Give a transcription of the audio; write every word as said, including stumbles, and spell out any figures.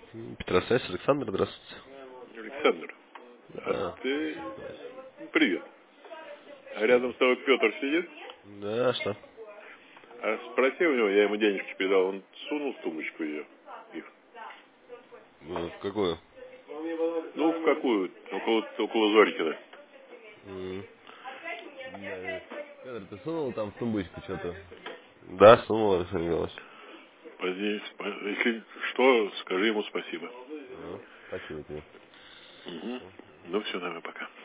Петросвязь, Александр, здравствуйте. Александр, а Да. ты... Привет. А Что? рядом с тобой Петр сидит? Да, что? А спроси у него, я ему денежки передал, он сунул в тумбочку ее. Их. Ну, в какую? Ну, в какую? Около, около Зорькина. М. Да. Петр, ты сунул там в тумбочку что-то? Да, сунул, Александр Николаевич. Позднее, спа- если что, скажи ему спасибо. Ну, спасибо тебе. Угу. Ну все, давай, пока.